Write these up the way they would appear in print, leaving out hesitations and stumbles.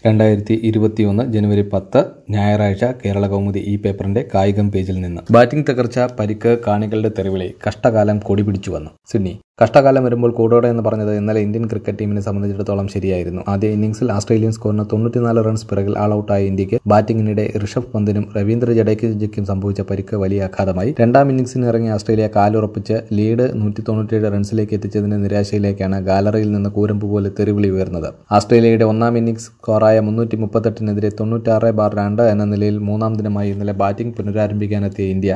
2021 ജനുവരി 10 ഞായറാഴ്ച കേരള കൗമുദി ഈ പേപ്പറിന്റെ കായികം പേജിൽ നിന്ന്. ബാറ്റിംഗ് തകർച്ച, പരിക്ക്, കാണികളുടെ തെറിവിളി, കഷ്ടകാലം കൊടിപിടിച്ചു വന്നു. സിഡ്നി. കഷ്ടകാലം വരുമ്പോൾ കൂടോടെ എന്ന് പറഞ്ഞത് ഇന്നലെ ഇന്ത്യൻ ക്രിക്കറ്റ് ടീമിനെ സംബന്ധിച്ചിടത്തോളം ശരിയായിരുന്നു. ആദ്യ ഇന്നിംഗ്സിൽ ആസ്ട്രേലിയൻ സ്കോറിന് 94 റൺസ് പിറകിൽ ആൾ ഔട്ടായ ഇന്ത്യക്ക് ബാറ്റിംഗിനിടെ ഋഷഭ് പന്തിനും രവീന്ദ്ര ജഡേജയ്ക്കും സംഭവിച്ച പരിക്ക് വലിയ ആഘാതമായി. രണ്ടാം ഇന്നിംഗ്സിന് ഇറങ്ങിയ ഓസ്ട്രേലിയ കാലുറപ്പിച്ച് ലീഡ് 197 റൺസിലേക്ക് എത്തിച്ചതിന്റെ നിരാശയിലേക്കാണ് ഗാലറിയിൽ നിന്ന് കൂരമ്പ് പോലെ തെറിവിളി ഉയർന്നത്. ഓസ്ട്രേലിയയുടെ ഒന്നാം ഇന്നിംഗ്സ് സ്കോറായ 338-നെതിരെ 96/2 എന്ന നിലയിൽ മൂന്നാം ദിനമായി ഇന്നലെ ബാറ്റിംഗ് പുനരാരംഭിക്കാനെത്തിയ ഇന്ത്യ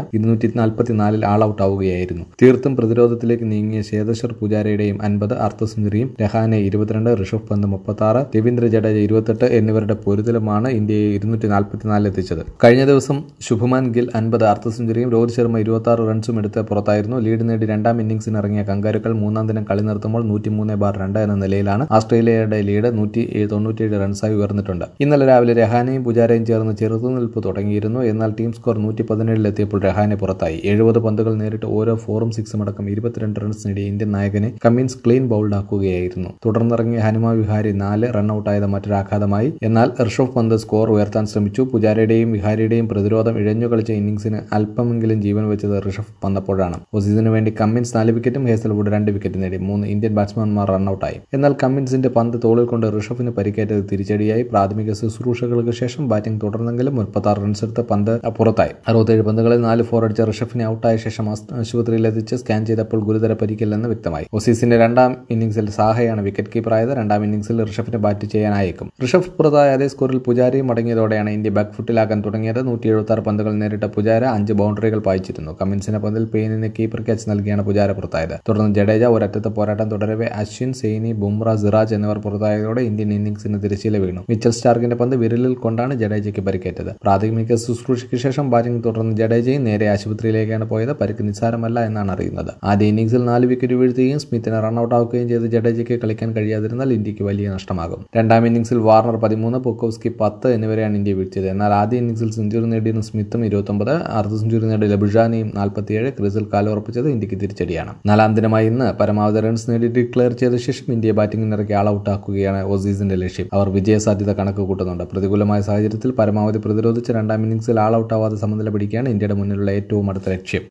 244 ആൾ ഔട്ട് ആവുകയായിരുന്നു. തീർത്തും പ്രതിരോധത്തിലേക്ക് നീങ്ങിയ ചേതേശ്വർ പൂജാരയുടെയും 50 അർദ്ധ സെഞ്ചുറിയും രഹാനെ 22, ഋഷഭ് പന്ത് 36, രവീന്ദ്ര ജഡേജ 28 എന്നിവരുടെ പൊരുതലുമാണ് ഇന്ത്യയെ 244 എത്തിച്ചത്. കഴിഞ്ഞ ദിവസം ശുഭ്മാൻ ഗിൽ 50 അർദ്ധ സെഞ്ചുറിയും രോഹിത് ശർമ്മ 26 റൺസും എടുത്ത് പുറത്തായിരുന്നു. ലീഡ് നേടി രണ്ടാം ഇന്നിംഗ്സിന് ഇറങ്ങിയ കങ്കാരുക്കൾ മൂന്നാം ദിനം കളി നിർത്തുമ്പോൾ 103/2 എന്ന നിലയിലാണ്. ഓസ്ട്രേലിയയുടെ ലീഡ് 197 റൺസായി ഉയർന്നിട്ടുണ്ട്. ഇന്നലെ രാവിലെ രഹാനെയും പൂജാരയും ചേർന്ന് ചെറുത്തുനിൽപ്പ് തുടങ്ങിയിരുന്നു. എന്നാൽ ടീം സ്കോർ 117-ലെത്തിയപ്പോൾ രഹാനെ പുറത്തായി. 70 പന്തുകൾ നേരിട്ട് ഓരോ 4ഉം 6ഉം അടക്കം 22 റൺസ് നേടിയ ഇന്ത്യൻ നായകനെ കമ്മിൻസ് ക്ലീൻ ബൗൾഡാക്കുകയായിരുന്നു. തുടർന്നിറങ്ങിയ ഹനുമ വിഹാരി 4 റണ്ണൌട്ടായത് മറ്റൊരാഘാതമായി. എന്നാൽ ഋഷഭ് പന്ത് സ്കോർ ഉയർത്താൻ ശ്രമിച്ചു. പൂജാരയുടെയും വിഹാരിയുടെയും പ്രതിരോധം ഇഴഞ്ഞുകളിച്ച ഇന്നിംഗ്സിന് അല്പമെങ്കിലും ജീവൻ വെച്ചത് ഋഷഭ് പന്തപ്പോഴാണ്. ഓസീസിന് വേണ്ടി കമ്മിൻസ് 4 വിക്കറ്റും ഹേസൽവുഡ് 2 വിക്കറ്റ് നേടി. 3 ഇന്ത്യൻ ബാറ്റ്സ്മാൻമാർ റണ്ണൌട്ടായി. എന്നാൽ കമ്മിൻസിന്റെ പന്ത് തോളിൽ കൊണ്ട് ഋഷഭിന് പരിക്കേറ്റത് തിരിച്ചടിയായി. പ്രാഥമിക ശുശ്രൂഷകൾക്ക് ശേഷം ബാറ്റിംഗ് തുടർന്നെങ്കിലും 36 റൺസെടുത്ത് പന്ത് പുറത്തായി. 67 പന്തുകളിൽ 4 4 അടിച്ച ഋഷഭിനെ ഔട്ടായ ശേഷം ആശുപത്രിയിലെത്തിച്ച് സ്കാൻ ചെയ്തപ്പോൾ ഗുരുതര പരിക്കില്ലെന്ന് വ്യക്തമായി. ഓസീസിന്റെ രണ്ടാം ഇന്നിംഗ്സിൽ സാഹയാണ് വിക്കറ്റ് കീപ്പറായത്. രണ്ടാം ഇന്നിംഗ്സിൽ ഋഷഭിന് ബാറ്റ് ചെയ്യാനായേക്കും. ഋഷഭ് പുറത്തായ അതേ സ്കോറിൽ പുജാരയും മടങ്ങിയതോടെയാണ് ഇന്ത്യ ബാക്ക് ഫുട്ടിലാക്കാൻ തുടങ്ങിയത്. 176 പന്തുകൾ നേരിട്ട പുജാര 5 ബൗണ്ടറികൾ പായിച്ചിരുന്നു. കമ്മിൻസിന്റെ പന്തിൽ പെയിനിന് കീപ്പർ ക്യാച്ച് നൽകിയാണ് പുജാര പുറത്തായത്. തുടർന്ന് ജഡേജ ഒരറ്റത്ത് പോരാട്ടം തുടരവെ അശ്വിൻ, സെയ്നി, ബുംറ, സിറാജ് എന്നിവർ പുറത്തായതോടെ ഇന്ത്യൻ ഇന്നിംഗ്സിന് തിരശ്ശീല വീണു. മിച്ചൽ സ്റ്റാർക്കിന്റെ പന്ത് വിരലിൽ കൊണ്ടാണ് ജഡേജയ്ക്ക് പരിക്കേറ്റത്. പ്രാഥമിക ശുശ്രൂഷയ്ക്ക് ശേഷം ബാറ്റിംഗ് തുടർന്ന് ജഡേജയും നേരെ ആശുപത്രിയിലേക്കാണ് പോയത്. പരിക്ക് നിസ്സാരമല്ല എന്നാണ് അറിയുന്നത്. ആദ്യ ഇന്നിംഗ്സിൽ 4 വിക്കറ്റ് വീഴ്ത്തുകയും സ്മിത്തിനെ റണ്ണൌട്ട് ആവുകയും ചെയ്ത് ജഡേജയ്ക്ക് കളിക്കാൻ കഴിയാതിരുന്നാൽ ഇന്ത്യക്ക് വലിയ നഷ്ടമാകും. രണ്ടാം ഇന്നിംഗ്സിൽ വാർണർ 13, പൊക്കോവ്സ്കി 10 എന്നിവരെയാണ് ഇന്ത്യ വീഴ്ത്തിയത്. എന്നാൽ ആദ്യ ഇന്നിംഗ്സിൽ സെഞ്ചുറി നേടിയിരുന്ന സ്മിത്തും 29, അർദ്ധ സെഞ്ചുറി നേടിയ ലബുഷാനിയും 47 ക്രീസിൽ കാലുറപ്പിച്ചത് ഇന്ത്യക്ക് തിരിച്ചടിയാണ്. നാലാം ദിനമായി ഇന്ന് പരമാവധി റൺസ് നേടി ഡിക്ലെയർ ചെയ്ത ശേഷം ഇന്ത്യയെ ബാറ്റിംഗിനിറക്കി ആൾ ഔട്ട് ആക്കുകയാണ് ഓസീസിന്റെ ലക്ഷ്യം. അവർ വിജയസാധ്യത കണക്ക് കൂട്ടുന്നുണ്ട്. പ്രതികൂലമായ സാഹചര്യത്തിൽ പരമാവധി പ്രതിരോധിച്ച് രണ്ടാം ഇന്നിംഗ്സിൽ ആൾ ഔട്ട് ആവാതെ സമനില പിടിക്കുകയാണ് ഇന്ത്യയുടെ മുന്നിലുള്ള ഏറ്റവും അടുത്ത ലക്ഷ്യം.